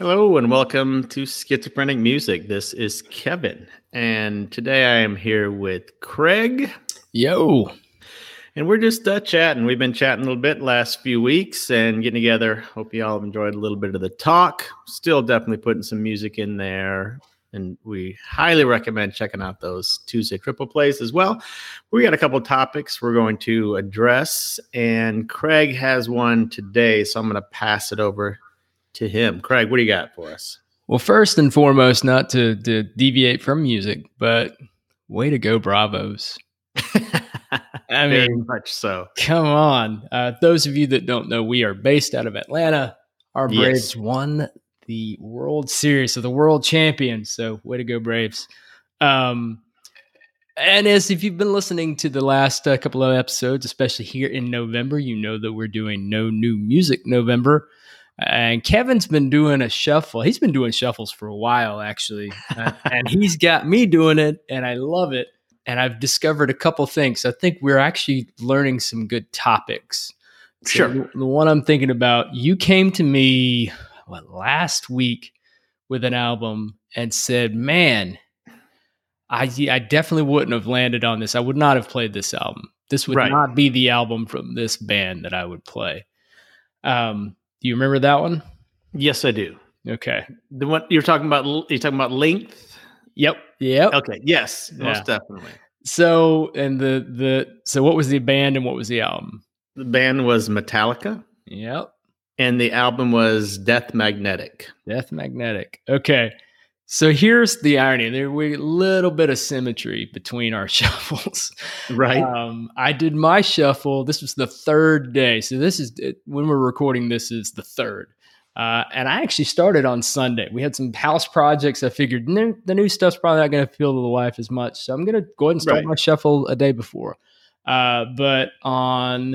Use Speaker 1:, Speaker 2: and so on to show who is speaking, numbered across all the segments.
Speaker 1: Hello and welcome to Schizophrenic Music. This is Kevin, and today I am here with Craig.
Speaker 2: Yo.
Speaker 1: And we're just chatting. We've been chatting a little bit last few weeks and getting together. Hope you all have enjoyed a little bit of the talk. Still definitely putting some music in there. And we highly recommend checking out those Tuesday triple plays as well. We got a couple of topics we're going to address, and Craig has one today, so I'm going to pass it over to him. Craig, what do you got for us?
Speaker 2: Well, first and foremost, not to deviate from music, but way to go, Bravos. I
Speaker 1: Very
Speaker 2: mean,
Speaker 1: much so.
Speaker 2: Come on. Those of you that don't know, we are based out of Atlanta. Our Braves won the World Series, so the world champions. So way to go, Braves. And as if you've been listening to the last couple of episodes, especially here in November, you know that we're doing No New Music November. And Kevin's been doing a shuffle. He's been doing shuffles for a while, actually. And he's got me doing it, and I love it. And I've discovered a couple things. I think we're actually learning some good topics.
Speaker 1: Sure.
Speaker 2: So the one I'm thinking about, you came to me last week with an album and said, man, I definitely wouldn't have landed on this. I would not have played this album. This would not be the album from this band that I would play. Do you remember that one?
Speaker 1: Yes, I do.
Speaker 2: Okay.
Speaker 1: The one you're talking about Length?
Speaker 2: Yep.
Speaker 1: Okay. Yes, most definitely.
Speaker 2: So, and so what was the band and what was the album?
Speaker 1: The band was Metallica.
Speaker 2: Yep.
Speaker 1: And the album was Death Magnetic.
Speaker 2: Death Magnetic. Okay. So here's the irony. There's a little bit of symmetry between our shuffles.
Speaker 1: Right.
Speaker 2: I did my shuffle. This was the third day. So this is, when we're recording, this is the third. And I actually started on Sunday. We had some house projects. I figured the new stuff's probably not going to appeal to the wife as much. So I'm going to go ahead and start my shuffle a day before. But on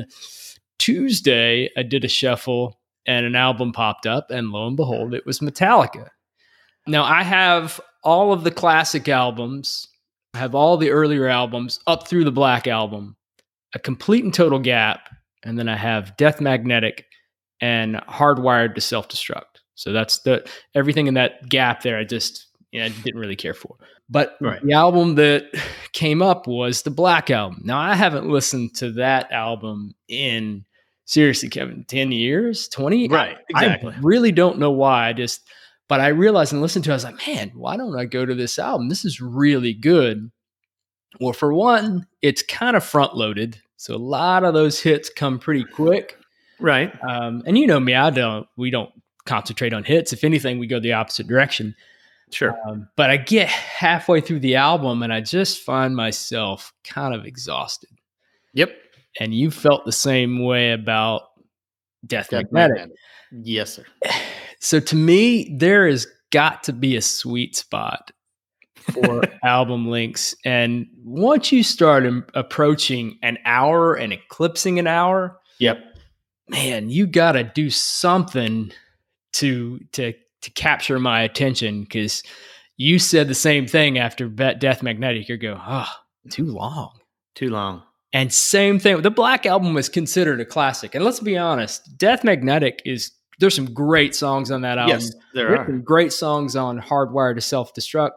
Speaker 2: Tuesday, I did a shuffle and an album popped up. And lo and behold, it was Metallica. Now, I have all of the classic albums. I have all the earlier albums up through the Black Album, a complete and total gap. And then I have Death Magnetic and Hardwired to Self-Destruct. So that's everything in that gap there. I just didn't really care for. But the album that came up was the Black Album. Now, I haven't listened to that album in, seriously, Kevin, 10 years, 20?
Speaker 1: Right, exactly.
Speaker 2: I really don't know why. But I realized and listened to it, I was like, man, why don't I go to this album? This is really good. Well, for one, it's kind of front-loaded. So a lot of those hits come pretty quick.
Speaker 1: Right.
Speaker 2: And you know me, we don't concentrate on hits. If anything, we go the opposite direction.
Speaker 1: Sure.
Speaker 2: But I get halfway through the album and I just find myself kind of exhausted.
Speaker 1: Yep.
Speaker 2: And you felt the same way about Death Magnetic.
Speaker 1: Yes, sir.
Speaker 2: So to me, there has got to be a sweet spot for album lengths. And once you start approaching an hour and eclipsing an hour, man, you got to do something to capture my attention, because you said the same thing after Death Magnetic. You go, too long. And same thing. The Black Album was considered a classic. And let's be honest, Death Magnetic there's some great songs on that album.
Speaker 1: Yes, there are.
Speaker 2: Some great songs on Hardwired to Self-Destruct.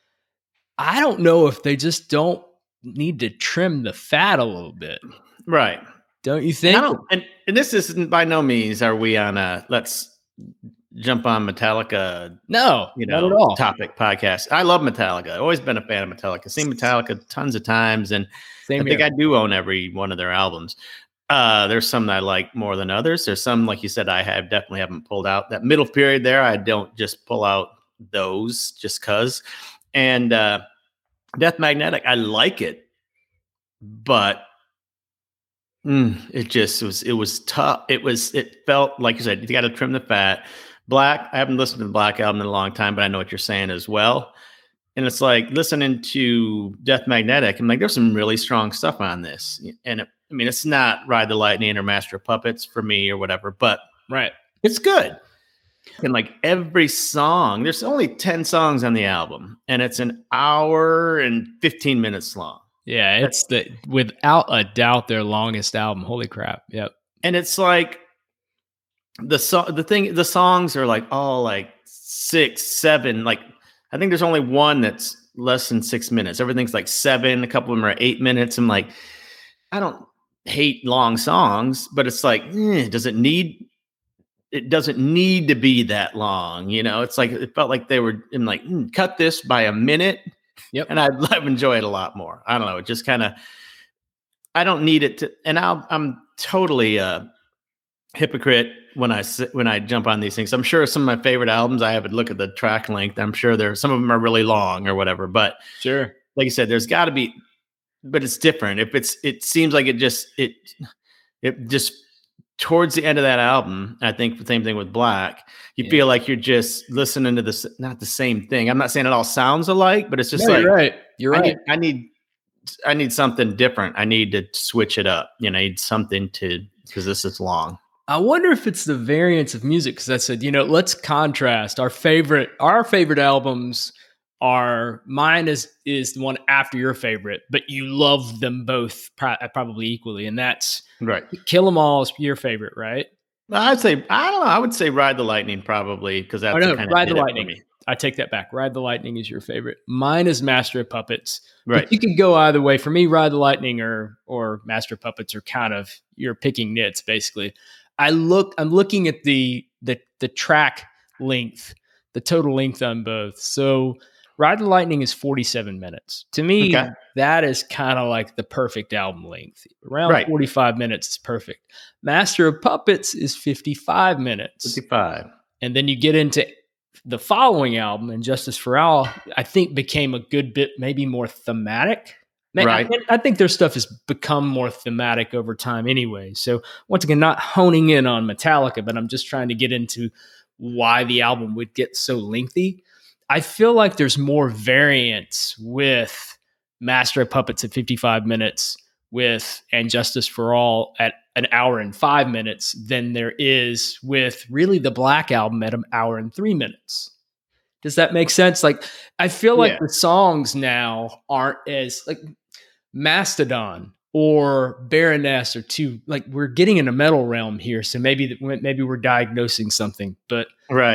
Speaker 2: I don't know if they just don't need to trim the fat a little bit.
Speaker 1: Right.
Speaker 2: Don't you think?
Speaker 1: And this isn't, by no means are we on a let's jump on Metallica.
Speaker 2: No, not at all.
Speaker 1: Topic podcast. I love Metallica. I've always been a fan of Metallica. Seen Metallica tons of times, and I think I do own every one of their albums. There's some that I like more than others. There's some, like you said, I definitely haven't pulled out. That middle period there, I don't just pull out those just because. And Death Magnetic, I like it, but it was tough. It felt like you said, you got to trim the fat. Black, I haven't listened to the Black Album in a long time, but I know what you're saying as well. And it's like listening to Death Magnetic, I'm like, there's some really strong stuff on this. And it's not Ride the Lightning or Master of Puppets for me or whatever, but it's good. And like every song, there's only 10 songs on the album, and it's an hour and 15 minutes long.
Speaker 2: Yeah, it's without a doubt their longest album. Holy crap. Yep.
Speaker 1: And it's like the songs are like all like 6, 7. Like, I think there's only one that's less than 6 minutes. Everything's like 7. A couple of them are 8 minutes. I'm like, I don't hate long songs, but it's like, does it need? It doesn't need to be that long, you know. It's like it felt like they were in like cut this by a minute, and I'd enjoy it a lot more. I don't know. It just kind of, I don't need it to, and I'm totally a hypocrite when I jump on these things. I'm sure some of my favorite albums, I have to look at the track length. I'm sure some of them are really long or whatever, but
Speaker 2: sure,
Speaker 1: like you said, there's got to be, but it's different. It seems like it just towards the end of that album, I think the same thing with Black, you feel like you're just listening to this, not the same thing. I'm not saying it all sounds alike, but it's just like,
Speaker 2: you're right.
Speaker 1: I need something different. I need to switch it up. You know, I need something because this is long.
Speaker 2: I wonder if it's the variance of music. Cause I said, let's contrast our favorite albums mine is the one after your favorite, but you love them both probably equally. And that's
Speaker 1: right.
Speaker 2: Kill 'Em All is your favorite, right?
Speaker 1: I don't know. I would say Ride the Lightning probably, because that's
Speaker 2: Ride the Lightning. I take that back. Ride the Lightning is your favorite. Mine is Master of Puppets.
Speaker 1: Right.
Speaker 2: But you can go either way. For me, Ride the Lightning or Master of Puppets are kind of, you're picking nits basically. I'm looking at the track length, the total length on both. So Ride the Lightning is 47 minutes. To me, that is kind of like the perfect album length. Around 45 minutes is perfect. Master of Puppets is 55 minutes.
Speaker 1: 55.
Speaker 2: And then you get into the following album, And Justice for All, I think became a good bit, maybe more thematic.
Speaker 1: Right.
Speaker 2: I think their stuff has become more thematic over time anyway. So once again, not honing in on Metallica, but I'm just trying to get into why the album would get so lengthy. I feel like there's more variance with Master of Puppets at 55 minutes with And Justice for All at an hour and 5 minutes than there is with really the Black Album at an hour and 3 minutes. Does that make sense? Like, I feel like the songs now aren't as like Mastodon or Baroness or two, like we're getting in a metal realm here. So maybe we're diagnosing something, but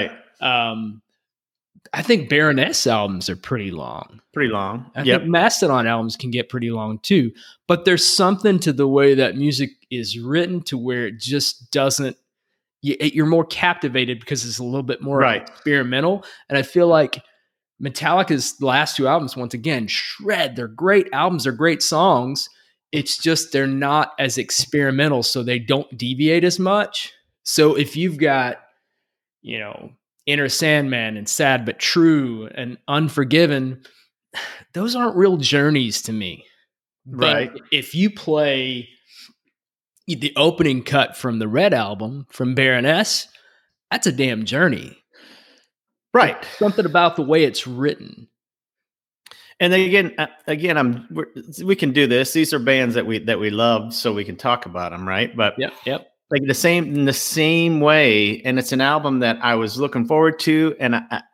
Speaker 2: I think Baroness albums are pretty long. I think Mastodon albums can get pretty long too. But there's something to the way that music is written to where it just doesn't. You're more captivated because it's a little bit more experimental. And I feel like Metallica's last two albums, once again, shred. They're great albums. They're great songs. It's just they're not as experimental, so they don't deviate as much. So if you've got, Enter Sandman and Sad But True and Unforgiven, those aren't real journeys to me.
Speaker 1: Right.
Speaker 2: But if you play the opening cut from the Red Album from Baroness, that's a damn journey.
Speaker 1: Right.
Speaker 2: There's something about the way it's written.
Speaker 1: And again, we can do this. These are bands that we love, so we can talk about them, right? But
Speaker 2: yep.
Speaker 1: Like in the same way, and it's an album that I was looking forward to, and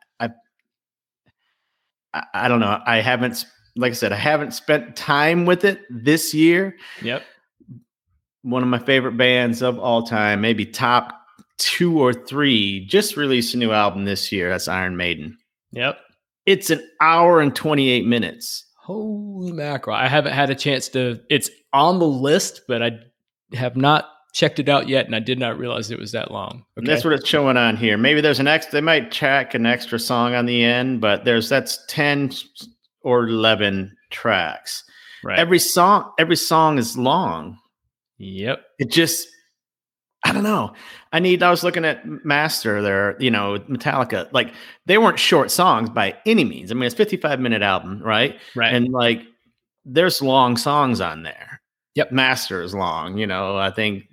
Speaker 1: I don't know. I haven't, like I said, I haven't spent time with it this year.
Speaker 2: Yep.
Speaker 1: One of my favorite bands of all time, maybe top 2 or 3, just released a new album this year. That's Iron Maiden.
Speaker 2: Yep.
Speaker 1: It's an hour and 28 minutes.
Speaker 2: Holy mackerel. I haven't had a chance it's on the list, but I have not checked it out yet, and I did not realize it was that long.
Speaker 1: Okay. That's what it's showing on here. Maybe there's they might track an extra song on the end, but that's 10 or 11 tracks.
Speaker 2: Right.
Speaker 1: Every song is long.
Speaker 2: Yep.
Speaker 1: It just, I don't know. I was looking at Master there, Metallica, like they weren't short songs by any means. I mean, it's a 55-minute album, right?
Speaker 2: Right.
Speaker 1: And like, there's long songs on there.
Speaker 2: Yep.
Speaker 1: Master is long, I think,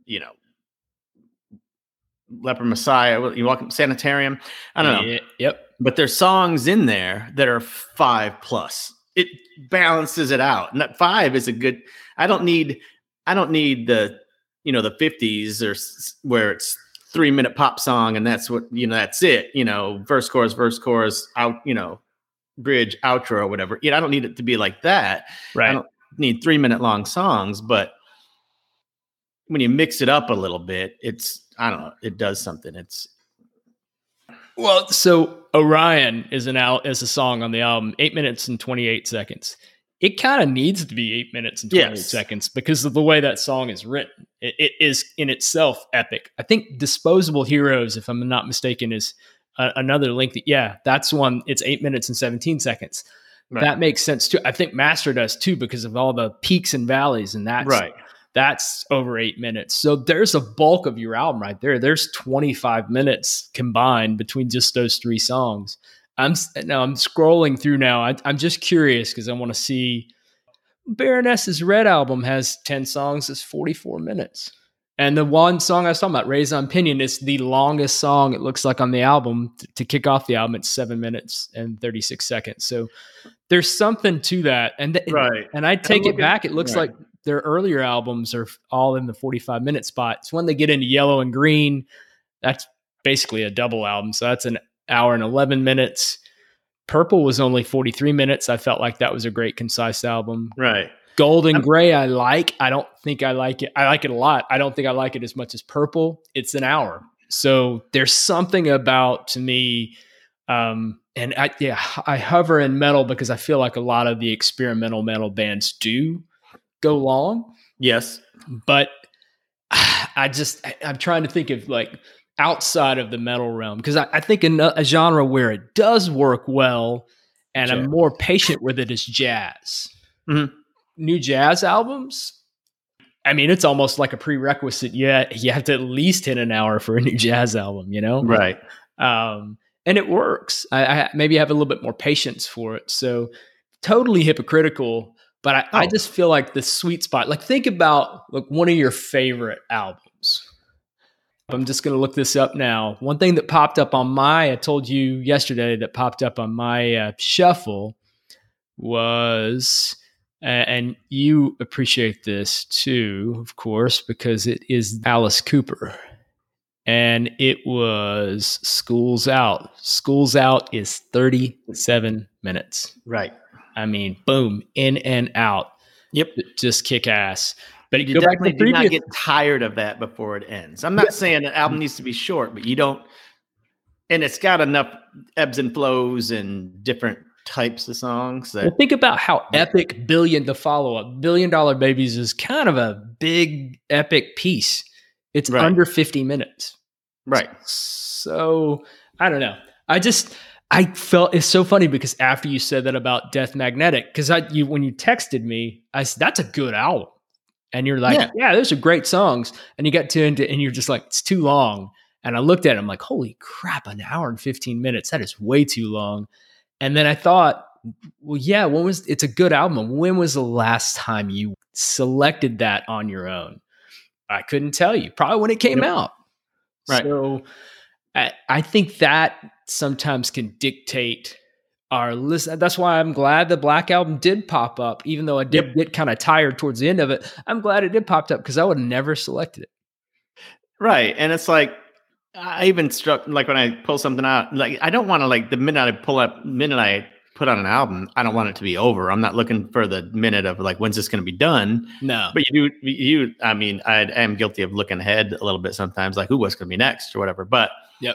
Speaker 1: Leper Messiah, you walk Sanitarium. I don't know.
Speaker 2: Yep.
Speaker 1: But there's songs in there that are 5+. It balances it out. And that 5 is a good, I don't need the, the 50s or where it's 3-minute pop song. And that's what, that's it, verse, chorus, out, bridge, outro or whatever. I don't need it to be like that.
Speaker 2: Right.
Speaker 1: I don't need 3-minute long songs, but when you mix it up a little bit, it's, I don't know, it does something.
Speaker 2: Well, so Orion is is a song on the album, 8 minutes and 28 seconds. It kind of needs to be 8 minutes and 28 seconds because of the way that song is written. It is in itself epic. I think Disposable Heroes, if I'm not mistaken, is another length. Yeah, that's one. It's 8 minutes and 17 seconds. Right. That makes sense too. I think Master does too because of all the peaks and valleys, and that's over 8 minutes. So there's a bulk of your album right there. There's 25 minutes combined between just those three songs. I'm scrolling through now. I'm just curious because I want to see. Baroness's Red album has 10 songs. It's 44 minutes. And the one song I was talking about, Raison Pinion, is the longest song it looks like on the album. To kick off the album, it's 7 minutes and 36 seconds. So there's something to that. And I take it back. It looks like their earlier albums are all in the 45-minute spot. It's when they get into Yellow and Green. That's basically a double album. So that's an hour and 11 minutes. Purple was only 43 minutes. I felt like that was a great, concise album.
Speaker 1: Right.
Speaker 2: Gold and Gray, I like. I don't think I like it. I like it a lot. I don't think I like it as much as Purple. It's an hour. So there's something about, to me, and I hover in metal because I feel like a lot of the experimental metal bands do go long.
Speaker 1: Yes.
Speaker 2: But I'm trying to think of like outside of the metal realm, because I think in a genre where it does work well and I'm more patient with it is jazz.
Speaker 1: Mm-hmm.
Speaker 2: New jazz albums, I mean, it's almost like a prerequisite. Yeah, you have to at least hit an hour for a new jazz album, you know?
Speaker 1: Right.
Speaker 2: And it works. I maybe have a little bit more patience for it. So totally hypocritical, but I just feel like the sweet spot, like think about like one of your favorite albums. I'm just going to look this up now. One thing that popped up on I told you yesterday that popped up on my shuffle was, and you appreciate this too, of course, because it is Alice Cooper. And it was School's Out. School's Out is 37 minutes.
Speaker 1: Right.
Speaker 2: I mean, boom, in and out.
Speaker 1: Yep.
Speaker 2: Just kick ass. But
Speaker 1: you definitely do not get tired of that before it ends. I'm not saying an album needs to be short, but you don't, and it's got enough ebbs and flows and different types of songs. That,
Speaker 2: think about how epic the follow-up, $1 Billion Babies is kind of a big epic piece. It's under 50 minutes.
Speaker 1: Right.
Speaker 2: So I don't know. I felt it's so funny because after you said that about Death Magnetic, because when you texted me, I said, that's a good album. And you're like, yeah, those are great songs. And you got to and you're just like, it's too long. And I looked at it, I'm like, holy crap, an hour and 15 minutes. That is way too long. And then I thought, well, yeah, it's a good album. When was the last time you selected that on your own? I couldn't tell you. Probably when it came out.
Speaker 1: Right.
Speaker 2: So I think that sometimes can dictate our list. That's why I'm glad the Black Album did pop up, even though I did get kind of tired towards the end of it. I'm glad it did pop up because I would have never selected it.
Speaker 1: Right. And it's like, I even struck, like when I pull something out, like I don't want to, like the minute I put on an album, I don't want it to be over. I'm not looking for the minute of like, when's this going to be done?
Speaker 2: No.
Speaker 1: But I mean, I am guilty of looking ahead a little bit sometimes, like, what's going to be next or whatever. But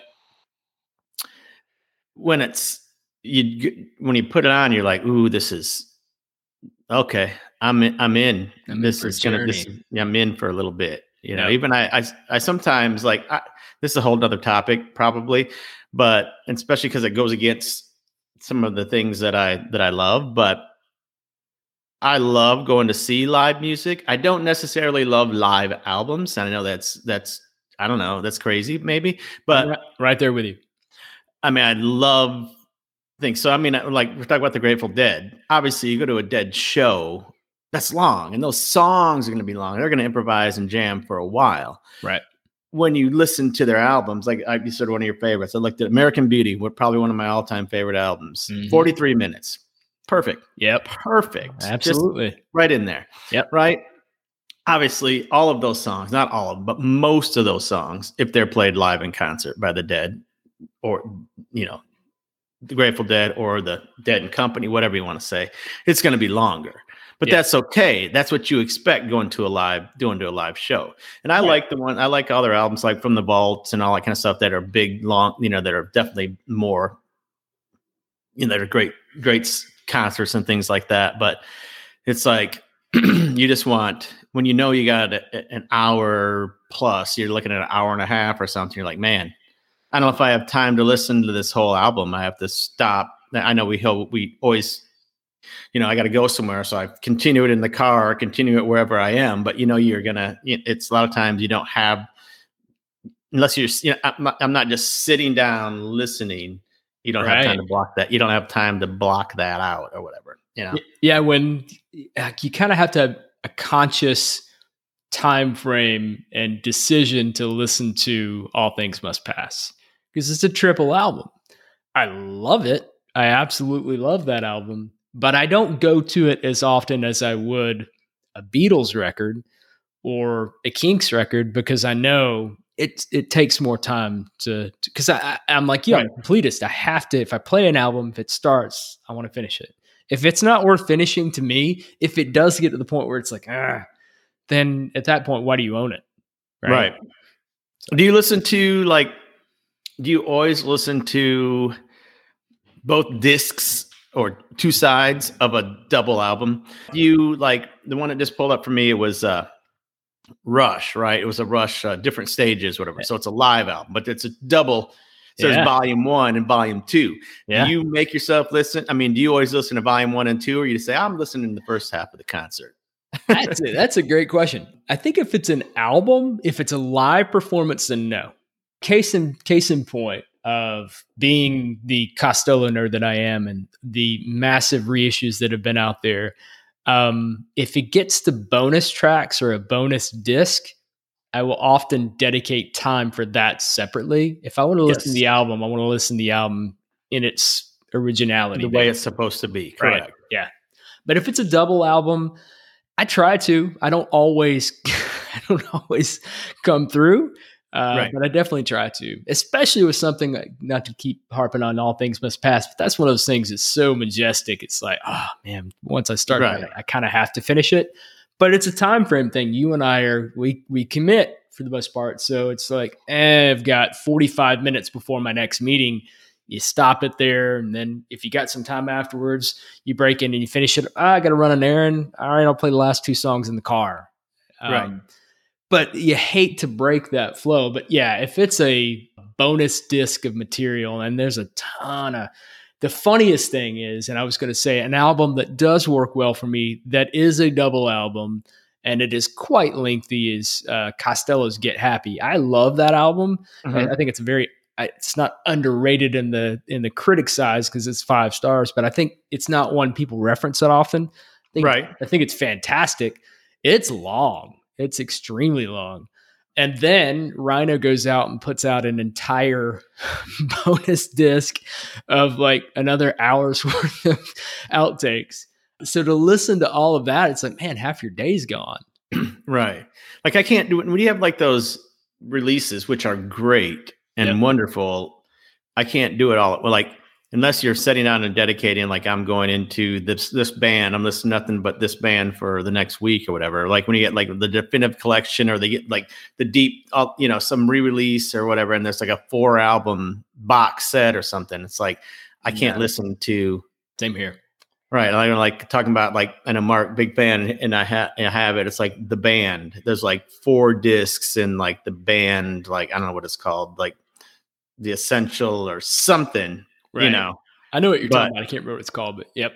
Speaker 1: when you put it on, you're like, ooh, this is okay. I'm in. I'm in for a little bit. You know, even I sometimes like, this is a whole nother topic probably, but especially because it goes against some of the things that I love, but I love going to see live music. I don't necessarily love live albums. And I know that's, I don't know, that's crazy maybe, but
Speaker 2: right there with you.
Speaker 1: I mean, I love things. So, I mean, like we're talking about the Grateful Dead. Obviously you go to a Dead show, that's long, and those songs are going to be long. They're going to improvise and jam for a while.
Speaker 2: Right.
Speaker 1: When you listen to their albums, like you said, one of your favorites, I looked at American Beauty, probably one of my all-time favorite albums. 43 minutes. Perfect.
Speaker 2: Yep.
Speaker 1: Perfect.
Speaker 2: Absolutely.
Speaker 1: Just right in there.
Speaker 2: Yep.
Speaker 1: Right. Obviously, all of those songs, not all of them, but most of those songs, if they're played live in concert by the Dead, or, you know, the Grateful Dead or the Dead and Company, whatever you want to say, it's going to be longer. But that's okay. That's what you expect doing to a live show. And I like all their albums, like From the Vaults and all that kind of stuff that are big, long, that are definitely more, that are great concerts and things like that. But it's like, you just want, when you got an hour plus, you're looking at an hour and a half or something. You're like, man, I don't know if I have time to listen to this whole album. I have to stop. I know we always, I got to go somewhere. So I continue it in the car, or continue it wherever I am. But, it's a lot of times you don't have, unless you're, I'm not just sitting down listening. You don't have time to block that. You don't have time to block that out or whatever,
Speaker 2: Yeah. When you kind of have to have a conscious time frame and decision to listen to All Things Must Pass, because it's a triple album. I love it. I absolutely love that album, but I don't go to it as often as I would a Beatles record or a Kinks record, because I know it takes more time because I'm like, I'm a completist. I have to, if I play an album, if it starts, I want to finish it. If it's not worth finishing to me, if it does get to the point where it's like, then at that point, why do you own it?
Speaker 1: Right. So, do you always listen to both discs or two sides of a double album? You like the one that just pulled up for me, it was Rush, right? It was a Rush, different stages, whatever. So it's a live album, but it's a double. So there's volume 1 and volume 2. Yeah. Do you make yourself listen? I mean, do you always listen to volume 1 and 2, or you say, I'm listening to the first half of the concert?
Speaker 2: That's a great question. I think if it's an album, if it's a live performance, then no. Case in point of being the Costello nerd that I am and the massive reissues that have been out there. If it gets to bonus tracks or a bonus disc, I will often dedicate time for that separately. If I want to listen to the album, I want to listen to the album in its originality.
Speaker 1: The way it's supposed to be. Correct.
Speaker 2: Right. Yeah. But if it's a double album, I try to. I don't always come through. But I definitely try to, especially with something like, not to keep harping on All Things Must Pass, but that's one of those things that's so majestic. It's like, oh man, once I start, I kind of have to finish it. But it's a time frame thing. You and I we commit for the most part. So it's like, I've got 45 minutes before my next meeting. You stop it there. And then if you got some time afterwards, you break in and you finish it. I got to run an errand. All right, I'll play the last 2 songs in the car. But you hate to break that flow. But yeah, if it's a bonus disc of material, and there's a ton of, the funniest thing is, and I was going to say, an album that does work well for me, that is a double album, and it is quite lengthy, is Costello's Get Happy. I love that album. I think it's not underrated in the critic size because it's 5 stars, but I think it's not one people reference that often. I think it's fantastic. It's long. It's extremely long. And then Rhino goes out and puts out an entire bonus disc of like another hour's worth of outtakes. So to listen to all of that, it's like, man, half your day's gone.
Speaker 1: Right. Like I can't do it. When you have like those releases, which are great and wonderful, I can't do it all. Well, like, unless you're setting out and dedicating, like I'm going into this band, I'm listening to nothing but this band for the next week or whatever. Like when you get like the definitive collection, or they get like the deep, some re-release or whatever, and there's like a 4 album box set or something. It's like, I can't listen to.
Speaker 2: Same here.
Speaker 1: Right. I'm like talking about like, and I'm Mark, big fan, and I have it. It's like the band. There's like 4 discs in like the band, like, I don't know what it's called, like the Essential or something. Right.
Speaker 2: I know what you're talking about. I can't remember what it's called, but yep.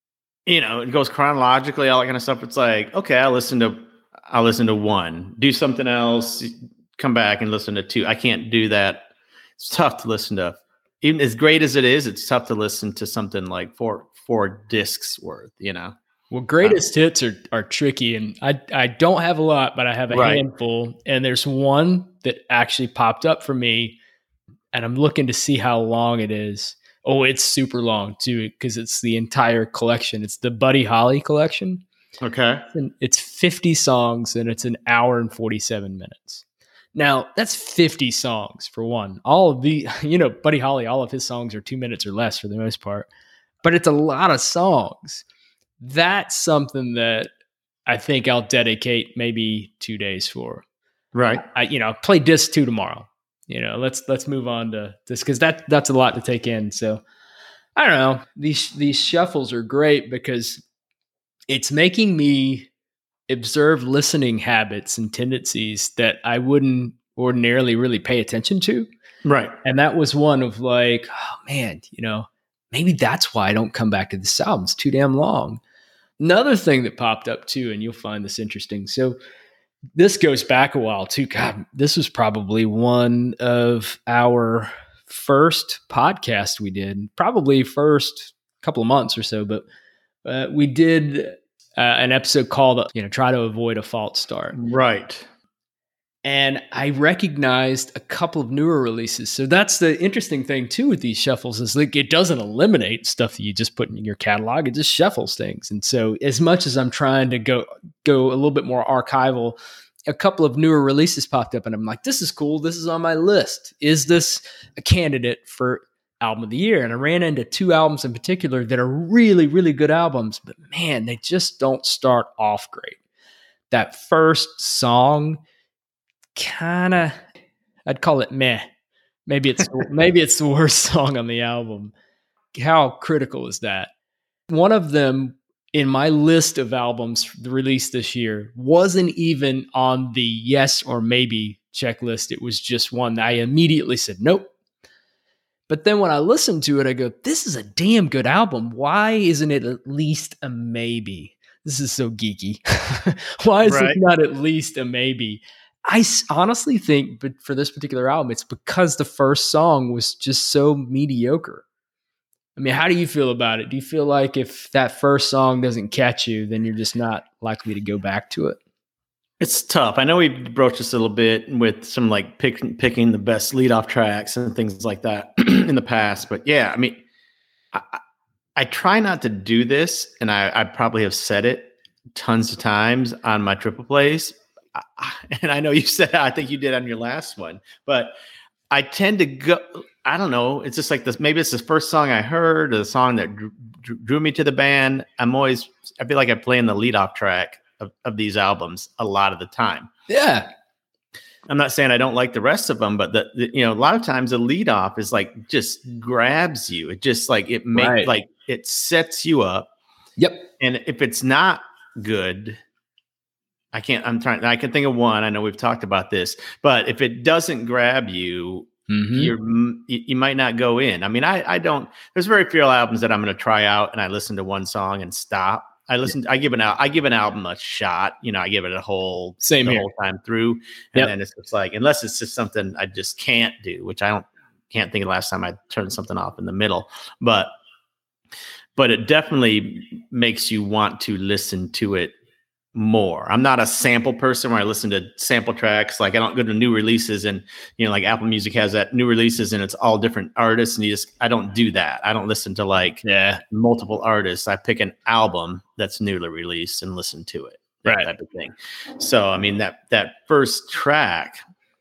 Speaker 1: It goes chronologically, all that kind of stuff. It's like, okay, I'll listen to 1, do something else, come back and listen to 2. I can't do that. It's tough to listen to. Even as great as it is, it's tough to listen to something like 4 discs worth,
Speaker 2: Well, greatest hits are tricky, and I don't have a lot, but I have a handful. And there's one that actually popped up for me, and I'm looking to see how long it is. Oh, it's super long too, because it's the entire collection. It's the Buddy Holly collection.
Speaker 1: Okay.
Speaker 2: And it's 50 songs, and it's an hour and 47 minutes. Now, that's 50 songs for one. All of the, Buddy Holly, all of his songs are 2 minutes or less for the most part, but it's a lot of songs. That's something that I think I'll dedicate maybe 2 days for.
Speaker 1: Right.
Speaker 2: I play disc 2 tomorrow. Let's move on to this because that's a lot to take in. So I don't know. These shuffles are great because it's making me observe listening habits and tendencies that I wouldn't ordinarily really pay attention to.
Speaker 1: Right.
Speaker 2: And that was one of like, oh man, maybe that's why I don't come back to this album. It's too damn long. Another thing that popped up too, and you'll find this interesting. So this goes back a while too. God, this was probably one of our first podcasts we did, probably first couple of months or so, but we did an episode called, Try to Avoid a False Start.
Speaker 1: Right.
Speaker 2: And I recognized a couple of newer releases. So that's the interesting thing too with these shuffles is like it doesn't eliminate stuff that you just put in your catalog. It just shuffles things. And so as much as I'm trying to go a little bit more archival, a couple of newer releases popped up and I'm like, this is cool. This is on my list. Is this a candidate for album of the year? And I ran into 2 albums in particular that are really, really good albums, but man, they just don't start off great. That first song, I'd call it meh. Maybe it's the worst song on the album. How critical is that? One of them in my list of albums released this year wasn't even on the yes or maybe checklist. It was just one that I immediately said, nope. But then when I listened to it, I go, this is a damn good album. Why isn't it at least a maybe? This is so geeky. Why is it not at least a maybe? I honestly think, but for this particular album, it's because the first song was just so mediocre. I mean, how do you feel about it? Do you feel like if that first song doesn't catch you, then you're just not likely to go back to it?
Speaker 1: It's tough. I know we broached this a little bit with some like picking the best leadoff tracks and things like that in the past. But yeah, I mean, I try not to do this, and I probably have said it tons of times on my triple plays. And I know you said, I think you did on your last one, but I tend to go, I don't know. It's just like this. Maybe it's the first song I heard or the song that drew me to the band. I feel like I play in the leadoff track of these albums a lot of the time.
Speaker 2: Yeah.
Speaker 1: I'm not saying I don't like the rest of them, but a lot of times the leadoff is like, just grabs you. It just like, it makes like, it sets you up.
Speaker 2: Yep.
Speaker 1: And if it's not good, I can think of one. I know we've talked about this, but if it doesn't grab you, you might not go in. I mean, I don't, there's very few albums that I'm going to try out and I listen to one song and stop. I give an album a shot. I give it a whole whole time through. And then it's just like, unless it's just something I just can't do, which can't think of the last time I turned something off in the middle, but it definitely makes you want to listen to it more. I'm not a sample person where I listen to sample tracks. Like I don't go to new releases and, like Apple Music has that new releases and it's all different artists. And I don't do that. I don't listen to multiple artists. I pick an album that's newly released and listen to it. That type of thing. So, I mean, that first track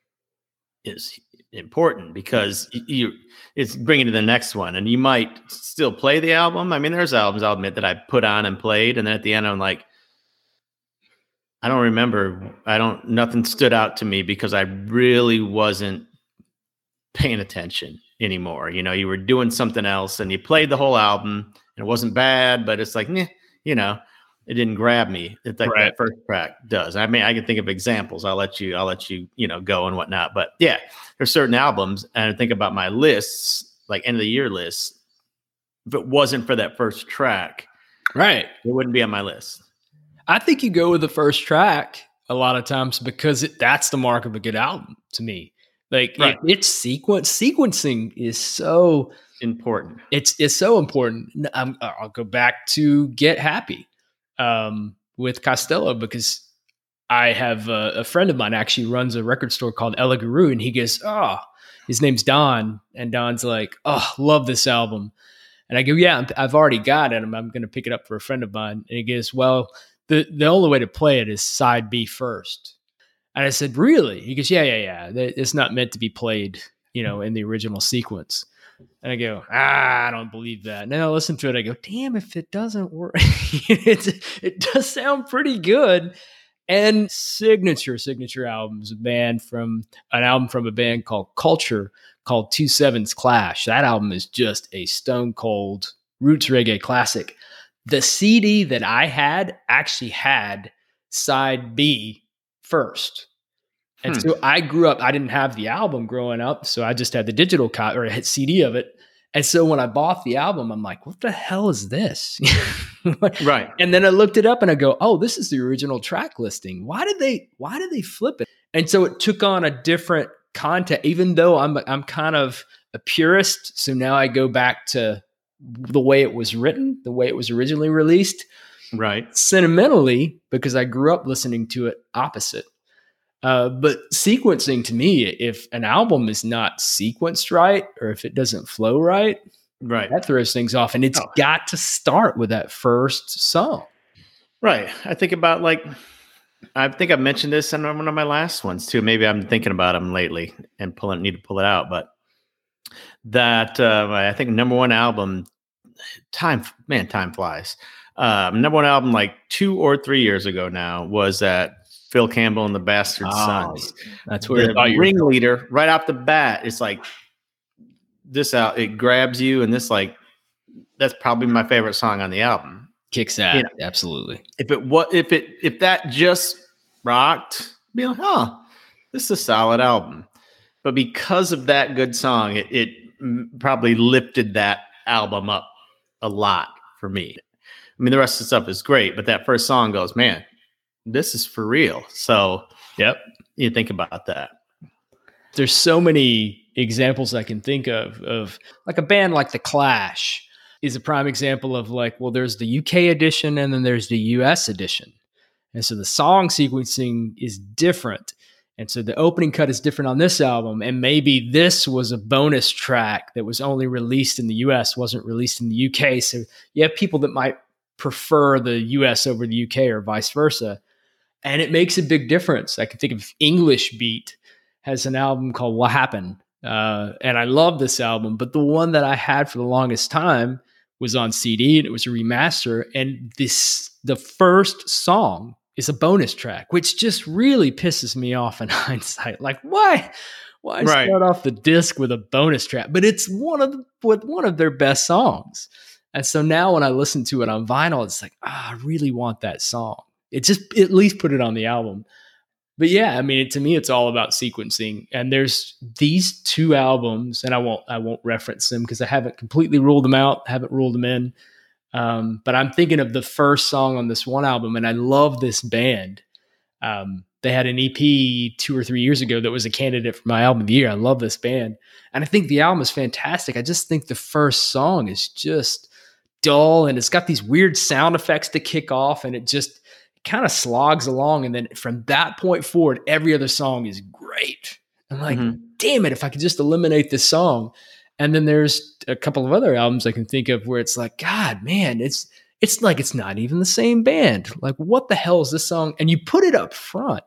Speaker 1: is important because it's bringing to the next one and you might still play the album. I mean, there's albums I'll admit that I put on and played. And then at the end, I'm like, I don't remember. Nothing stood out to me because I really wasn't paying attention anymore. You were doing something else and you played the whole album and it wasn't bad, but it's like, it didn't grab me. It's like that first track does. I mean, I can think of examples. I'll let you, go and whatnot. But yeah, there's certain albums and I think about my lists, like end of the year lists. If it wasn't for that first track, it wouldn't be on my list.
Speaker 2: I think you go with the first track a lot of times because that's the mark of a good album to me. Like it's sequencing is so
Speaker 1: important.
Speaker 2: It's so important. I'll go back to Get Happy with Costello because I have a friend of mine actually runs a record store called Ella Guru and he goes, his name's Don. And Don's like, love this album. And I go, yeah, I've already got it. I'm going to pick it up for a friend of mine. And he goes, well, the only way to play it is side B first. And I said, really? He goes, yeah. It's not meant to be played, in the original sequence. And I go, I don't believe that. And then I listen to it. I go, damn, if it doesn't work, it does sound pretty good. And signature albums, an album from a band called Culture, called 2/7's Clash. That album is just a stone cold roots reggae classic. The CD that I had actually had side B first. And so I grew up, I didn't have the album growing up, so I just had the digital copy or a CD of it. And so when I bought the album, I'm like, what the hell is this?
Speaker 1: Right.
Speaker 2: And then I looked it up and I go, oh, this is the original track listing. Why did they flip it? And so it took on a different content, even though I'm kind of a purist. So now I go back to the way it was written, the way it was originally released.
Speaker 1: Right.
Speaker 2: Sentimentally, because I grew up listening to it opposite. But sequencing, to me, if an album is not sequenced right, or if it doesn't flow right, that throws things off. And it's got to start with that first song.
Speaker 1: Right. I think about I think I've mentioned this in one of my last ones too. Maybe I'm thinking about them lately and need to pull it out. But that I think number one album, time flies. Number one album 2 or 3 years ago now was that Phil Campbell and the Bastard Sons.
Speaker 2: That's where
Speaker 1: the ringleader right off the bat. It's like this out. It grabs you, and that's probably my favorite song on the album.
Speaker 2: Kicks ass, absolutely.
Speaker 1: If that just rocked, be like, oh, this is a solid album. But because of that good song, it probably lifted that album up a lot for me. I mean, the rest of the stuff is great, but that first song goes, man, this is for real. So,
Speaker 2: yep,
Speaker 1: you think about that.
Speaker 2: There's so many examples I can think of like a band like The Clash is a prime example of there's the UK edition and then there's the US edition. And so the song sequencing is different. And so the opening cut is different on this album. And maybe this was a bonus track that was only released in the US, wasn't released in the UK. So you have people that might prefer the US over the UK or vice versa. And it makes a big difference. I can think of English Beat has an album called What Happened. And I love this album, but the one that I had for the longest time was on CD and it was a remaster. And the first song is a bonus track, which just really pisses me off in hindsight. Why start off the disc with a bonus track? But it's one of their best songs. And so now when I listen to it on vinyl, it's I really want that song. It just at least put it on the album. But yeah, I mean, to me, it's all about sequencing. And there's these two albums, and I won't reference them because I haven't completely ruled them out, haven't ruled them in. But I'm thinking of the first song on this one album, and I love this band. They had an EP 2 or 3 years ago that was a candidate for my album of the year. I love this band. And I think the album is fantastic. I just think the first song is just dull, and it's got these weird sound effects to kick off, and it just kind of slogs along. And then from that point forward, every other song is great. I'm like, damn it, if I could just eliminate this song. And then there's a couple of other albums I can think of where it's like, God, man, it's like it's not even the same band. Like, what the hell is this song? And you put it up front.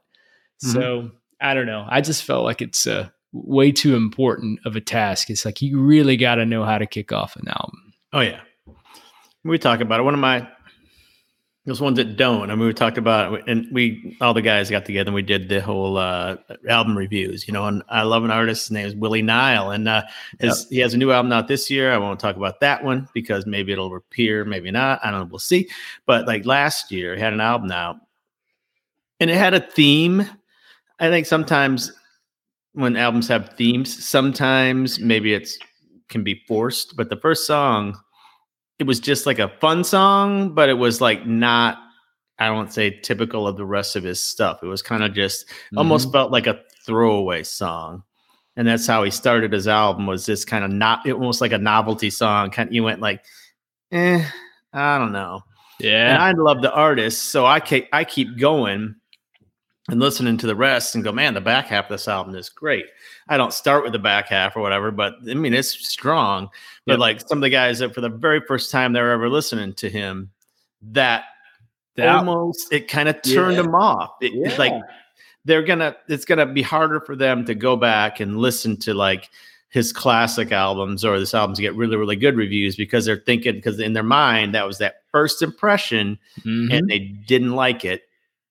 Speaker 2: So I don't know. I just felt like it's way too important of a task. It's like you really got to know how to kick off an album.
Speaker 1: Oh, yeah. We talk about it. Those ones that don't. I mean, we talked about it, and all the guys got together and we did the whole album reviews, and I love an artist. His name is Willie Nile, and he has a new album out this year. I won't talk about that one because maybe it'll appear, maybe not. I don't know. We'll see. But last year, he had an album out and it had a theme. I think sometimes when albums have themes, sometimes maybe can be forced, but the first song, it was just like a fun song, but it was not, I won't say typical of the rest of his stuff. It was kind of just almost felt like a throwaway song. And that's how he started his album, was this kind of almost like a novelty song. You went I don't know.
Speaker 2: Yeah.
Speaker 1: And I love the artist. So I keep going and listening to the rest and go, man, the back half of this album is great. I don't start with the back half or whatever, but I mean, it's strong. But some of the guys that for the very first time they were ever listening to him, that almost, it kind of turned them off. It's it's gonna be harder for them to go back and listen to like his classic albums or this albums get really, really good reviews because they're thinking, because in their mind, that was that first impression and they didn't like it.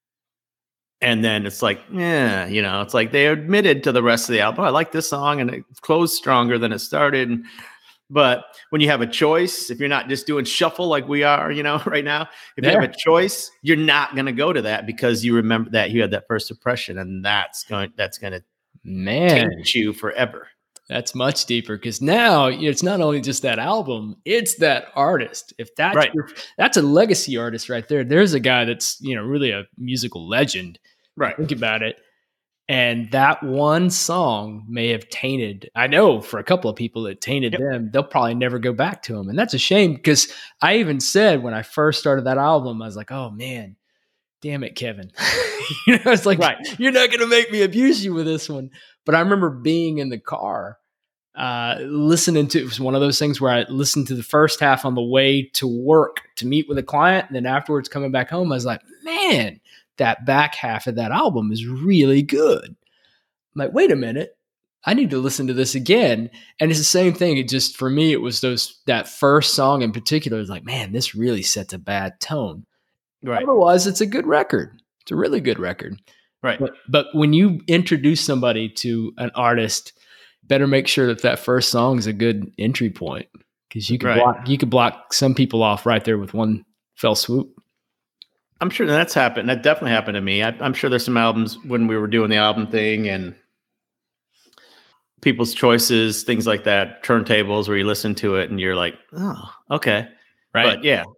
Speaker 1: And then it's like, yeah, it's like they admitted to the rest of the album, I like this song and it closed stronger than it started. But when you have a choice, if you're not just doing shuffle like we are, right now, if you have a choice, you're not going to go to that because you remember that you had that first impression, and that's going to change you forever.
Speaker 2: That's much deeper because now it's not only just that album, it's that artist. If that's
Speaker 1: right.
Speaker 2: That's a legacy artist right there. There's a guy that's, really a musical legend.
Speaker 1: Right.
Speaker 2: Think about it. And that one song may have tainted, I know for a couple of people it tainted them. They'll probably never go back to him. And that's a shame because I even said when I first started that album, I was like, oh man, damn it, Kevin. It's like, You're not going to make me abuse you with this one. But I remember being in the car, listening to, it was one of those things where I listened to the first half on the way to work to meet with a client. And then afterwards coming back home, I was like, man, that back half of that album is really good. I'm like, wait a minute, I need to listen to this again. And it's the same thing. It just, for me, it was that first song in particular. It's like, man, this really sets a bad tone.
Speaker 1: Right.
Speaker 2: Otherwise, it's a good record. It's a really good record.
Speaker 1: Right.
Speaker 2: But when you introduce somebody to an artist, better make sure that first song is a good entry point, because you could block some people off right there with one fell swoop.
Speaker 1: I'm sure that's happened. That definitely happened to me. I'm sure there's some albums when we were doing the album thing and people's choices, things like that, turntables where you listen to it and you're like, oh, okay.
Speaker 2: Right.
Speaker 1: But yeah.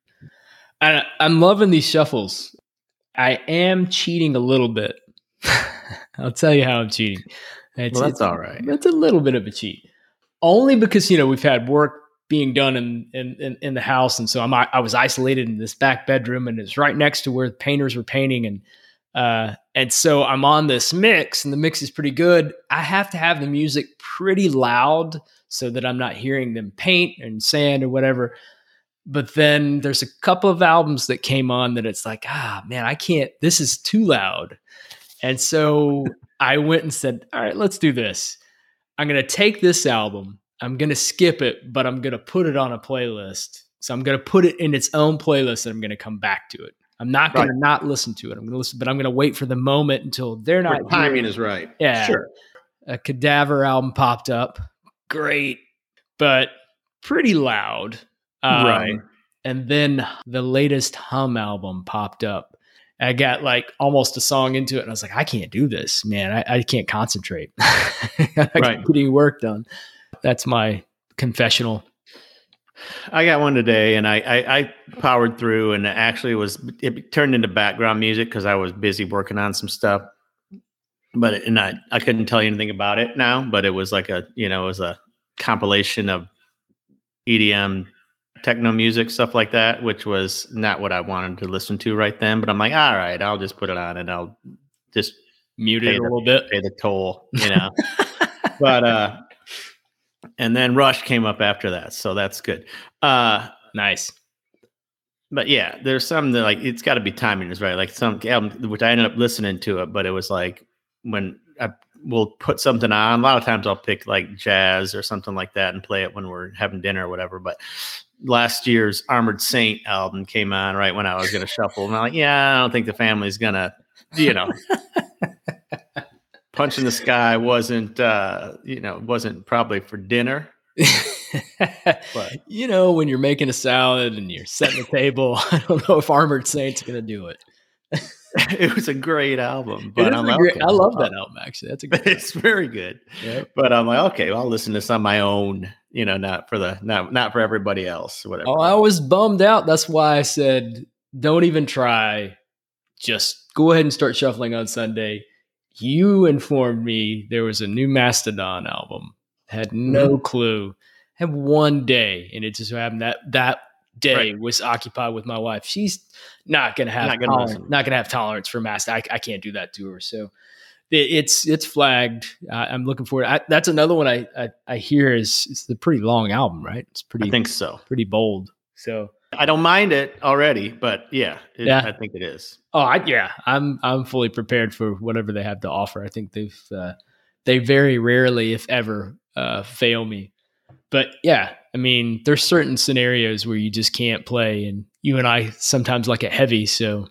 Speaker 2: I'm loving these shuffles. I am cheating a little bit. I'll tell you how I'm cheating.
Speaker 1: That's all right.
Speaker 2: It's a little bit of a cheat. Only because, we've had work being done in the house. And so I was isolated in this back bedroom, and it's right next to where the painters were painting. And so I'm on this mix, and the mix is pretty good. I have to have the music pretty loud so that I'm not hearing them paint and sand or whatever. But then there's a couple of albums that came on that it's like, man, I can't, this is too loud. And so I went and said, all right, let's do this. I'm going to take this album. I'm going to skip it, but I'm going to put it on a playlist. So I'm going to put it in its own playlist, and I'm going to come back to it. I'm not going to not listen to it. I'm going to listen, but I'm going to wait for the moment until they're not.
Speaker 1: Where timing is right.
Speaker 2: Yeah.
Speaker 1: Sure.
Speaker 2: A Cadaver album popped up. Great, but pretty loud.
Speaker 1: Right.
Speaker 2: And then the latest Hum album popped up. I got like almost a song into it, and I was like, I can't do this, man. I can't concentrate. I can't get any work done. That's my confessional.
Speaker 1: I got one today, and I powered through, and it turned into background music because I was busy working on some stuff. But I couldn't tell you anything about it now, but it was like it was a compilation of EDM, techno music, stuff like that, which was not what I wanted to listen to right then. But I'm like, all right, I'll just put it on and I'll just
Speaker 2: mute it a little bit,
Speaker 1: pay the toll, But and then Rush came up after that, so that's good.
Speaker 2: Nice.
Speaker 1: But yeah, there's some that like it's got to be timing is right. Like some album, which I ended up listening to it, but it was like when I will put something on. A lot of times I'll pick like jazz or something like that and play it when we're having dinner or whatever. But last year's Armored Saint album came on right when I was going to shuffle, and I'm like, yeah, I don't think the family's gonna, Punch in the Sky wasn't probably for dinner. But
Speaker 2: when you're making a salad and you're setting the table, I don't know if Armored Saint's going to do it.
Speaker 1: It was a great album, but
Speaker 2: I love that album. Actually, that's a good.
Speaker 1: It's very good. Yep. But I'm like, okay, well, I'll listen to this on my own. Not for everybody else. Whatever.
Speaker 2: Oh, I was bummed out. That's why I said, don't even try. Just go ahead and start shuffling on Sunday. You informed me there was a new Mastodon album. Had no clue. Had one day, and it just happened that day was occupied with my wife. She's not going to have tolerance for Mastodon. I can't do that to her. So it's flagged. I'm looking for it. That's another one I hear is a pretty long album, right? It's pretty.
Speaker 1: I think so.
Speaker 2: Pretty bold. So
Speaker 1: I don't mind it already, but yeah,
Speaker 2: Yeah.
Speaker 1: I think it is.
Speaker 2: Oh, I'm fully prepared for whatever they have to offer. I think they very rarely, if ever, fail me. But yeah, I mean, there's certain scenarios where you just can't play, and you and I sometimes like it heavy. So,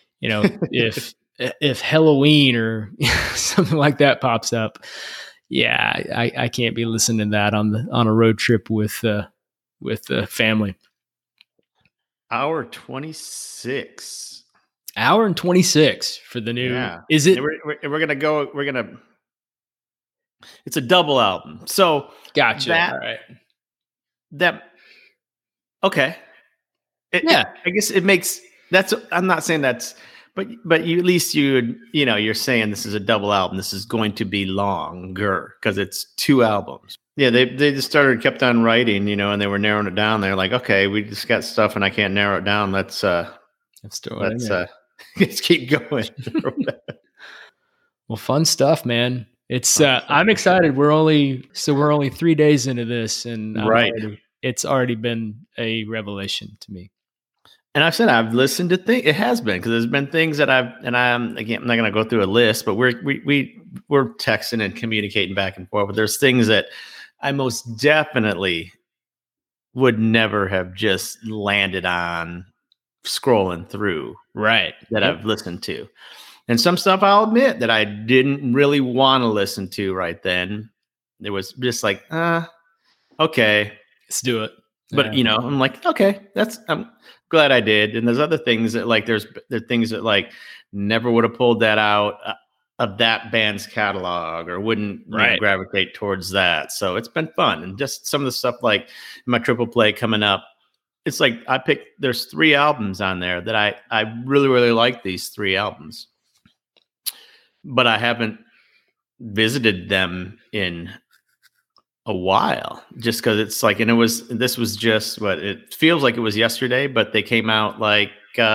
Speaker 2: if Halloween or something like that pops up, yeah, I can't be listening to that on a road trip with the family.
Speaker 1: Hour 26.
Speaker 2: Hour and 26 for the new.
Speaker 1: Yeah.
Speaker 2: Is it?
Speaker 1: We're gonna go. It's a double album. So
Speaker 2: Gotcha. All right.
Speaker 1: Okay.
Speaker 2: Yeah.
Speaker 1: I guess it makes that's. I'm not saying that's, but you at least you're saying this is a double album. This is going to be longer because it's 2 albums. Yeah, they just kept on writing, and they were narrowing it down. They're like, okay, we just got stuff and I can't narrow it down. Let's keep going.
Speaker 2: Well, fun stuff, man. It's I'm excited. We're only 3 days into this, and it's already been a revelation to me.
Speaker 1: And I've said I've listened to things. It has been because there's been things that I'm not going to go through a list, but we're texting and communicating back and forth. But there's things that I most definitely would never have just landed on scrolling through.
Speaker 2: Right.
Speaker 1: That I've listened to. And some stuff I'll admit that I didn't really want to listen to right then. It was just like, okay,
Speaker 2: let's do it.
Speaker 1: But I'm like, okay, I'm glad I did. And there's other things that like, there are things that like never would have pulled that out of that band's catalog or wouldn't gravitate towards that. So it's been fun. And just some of the stuff like my triple play coming up, it's like there's 3 albums on there that I really, really like these 3 albums. But I haven't visited them in a while just because it's like, and this was just it feels like it was yesterday, but they came out like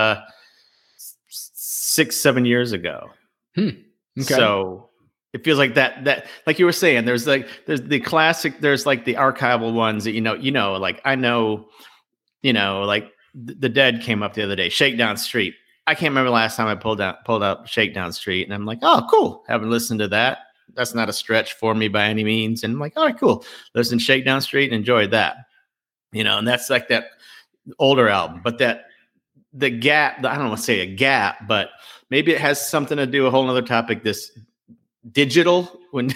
Speaker 1: 6-7 years ago.
Speaker 2: Okay.
Speaker 1: So it feels like that like you were saying, there's the classic, there's like the archival ones that like I know, like the Dead came up the other day, Shakedown Street. I can't remember the last time I pulled up Shakedown Street, and I'm like, oh, cool. Haven't listened to that. That's not a stretch for me by any means. And I'm like, all right, cool. Listen to Shakedown Street, enjoyed that. And that's like that older album. But the gap, I don't want to say a gap, but maybe it has something to do, a whole other topic, this digital, when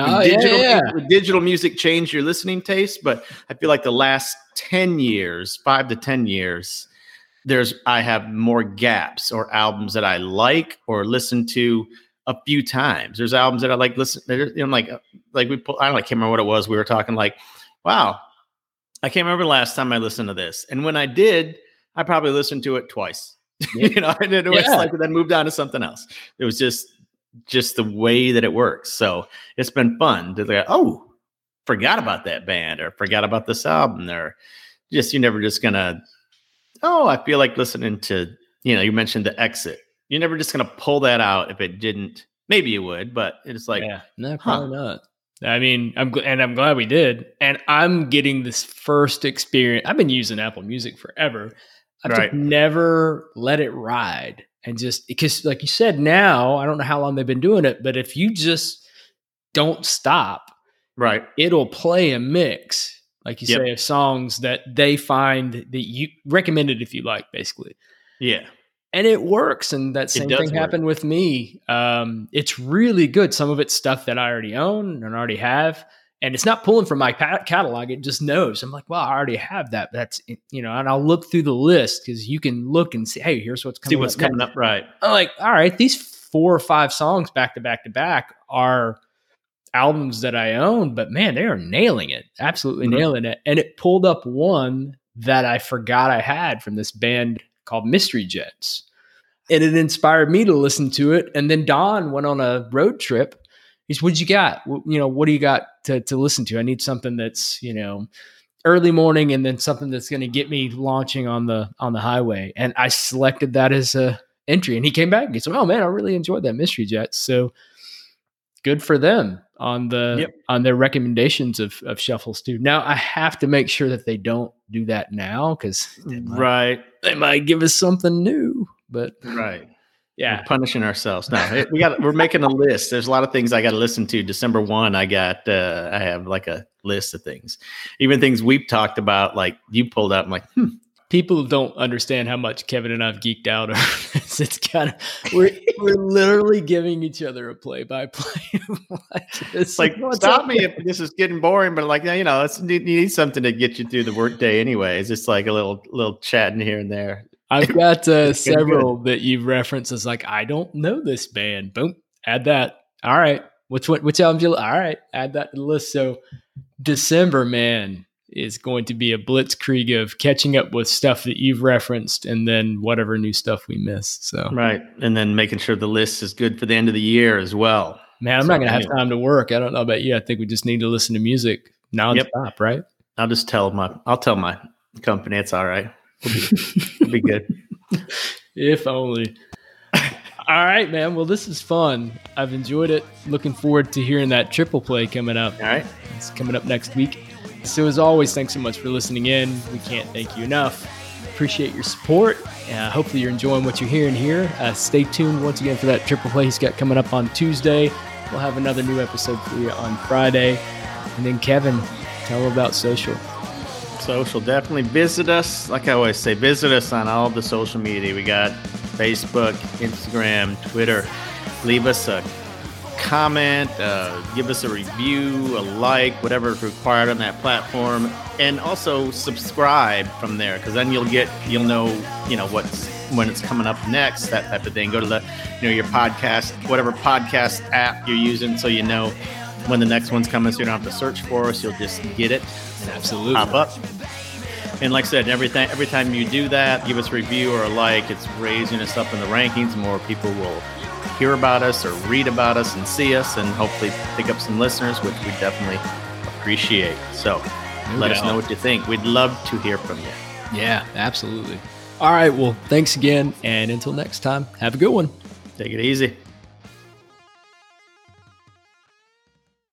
Speaker 1: digital music changed your listening taste. But I feel like the last 10 years, 5 to 10 years, I have more gaps or albums that I like or listen to a few times. There's albums that I like listen. Like we pull, I can't remember what it was. We were talking like, wow, I can't remember the last time I listened to this. And when I did, I probably listened to it twice.
Speaker 2: Yeah.
Speaker 1: And it was like then moved on to something else. It was just the way that it works. So it's been fun to like, oh, forgot about that band or forgot about this album or just you're never just gonna. Oh, I feel like listening to, you mentioned The Exit. You're never just going to pull that out if it didn't. Maybe you would, but it's like,
Speaker 2: no, probably not. I mean, I'm glad we did. And I'm getting this first experience. I've been using Apple Music forever. I've just never let it ride. And just because, like you said, now, I don't know how long they've been doing it, but if you just don't stop, it'll play a mix. Like you say, of songs that they find that you recommended if you like, basically.
Speaker 1: Yeah.
Speaker 2: And it works. And that same thing happened with me. It's really good. Some of it's stuff that I already own and already have. And it's not pulling from my catalog. It just knows. I'm like, well, I already have that. That's, and I'll look through the list because you can look and see, hey, here's what's coming up.
Speaker 1: See what's coming up. Right.
Speaker 2: I'm like, all right, these 4 or 5 songs back to back to back are albums that I own, but man, they are nailing it. Absolutely nailing it. And it pulled up one that I forgot I had from this band called Mystery Jets. And it inspired me to listen to it. And then Don went on a road trip. He's, what you got? What do you got to listen to? I need something that's, early morning and then something that's going to get me launching on the highway. And I selected that as a entry. And he came back and he said, oh man, I really enjoyed that Mystery Jets. So good for them on their recommendations of shuffles too. Now I have to make sure that they don't do that now because they might give us something new. But
Speaker 1: we're punishing ourselves. No, we're making a list. There's a lot of things I got to listen to. December 1, I have like a list of things, even things we've talked about. Like you pulled up, I'm like,
Speaker 2: People don't understand how much Kevin and I've geeked out over this. It's kind of we're literally giving each other a play-by-play.
Speaker 1: Stop me if this is getting boring, but like you need something to get you through the workday anyway. It's just like a little chatting here and there.
Speaker 2: I've got several that you've referenced as like I don't know this band. Boom, add that. All right, which album? All right, add that to the list. So December, man, is going to be a blitzkrieg of catching up with stuff that you've referenced and then whatever new stuff we missed. So
Speaker 1: right. And then making sure the list is good for the end of the year as well.
Speaker 2: Man, I'm not going to have time to work. I don't know about you. I think we just need to listen to music nonstop, right?
Speaker 1: I'll tell my company it's all right. It'll be good.
Speaker 2: If only. All right, man. Well, this is fun. I've enjoyed it. Looking forward to hearing that triple play coming up.
Speaker 1: All right.
Speaker 2: It's coming up next week. So as always, thanks so much for listening in. We can't thank you enough. Appreciate your support. Hopefully you're enjoying what you're hearing here. Stay tuned once again for that triple play he's got coming up on Tuesday. We'll have another new episode for you on Friday. And then Kevin, tell them about social.
Speaker 1: Social, definitely visit us. Like I always say, visit us on all the social media. We got Facebook, Instagram, Twitter. Leave us a comment, give us a review, a like, whatever is required on that platform, and also subscribe from there, because then you'll know when it's coming up next, that type of thing. Go to the your podcast, whatever podcast app you're using, so you know when the next one's coming, so you don't have to search for us. You'll just get it and
Speaker 2: absolutely
Speaker 1: pop up. And like I said, every time you do that, give us a review or a like, it's raising us up in the rankings. More people will hear about us or read about us and see us, and hopefully pick up some listeners, which we definitely appreciate. So let us know what you think. We'd love to hear from you.
Speaker 2: Yeah, absolutely. All right. Well, thanks again. And until next time, have a good one.
Speaker 1: Take it easy.